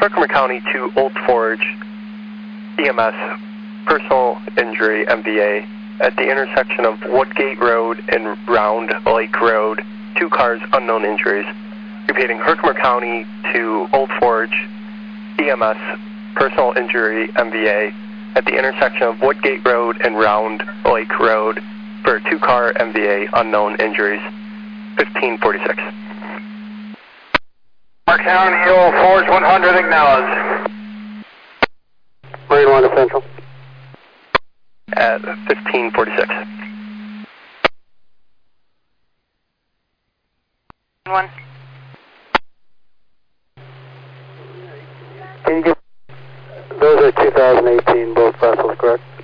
Herkimer County to Old Forge, EMS, personal injury, MVA, at the intersection of Woodgate Road and Round Lake Road, 2 cars, unknown injuries. Repeating, Herkimer County to Old Forge, EMS, personal injury, MVA, at the intersection of Woodgate Road and Round Lake Road for 2-car MVA, unknown injuries, 1546. Herkimer County, Old Forge, 100, acknowledge. Marine 1 to Central. At 1546. 1. Can you get, those are 2018, both vessels, correct?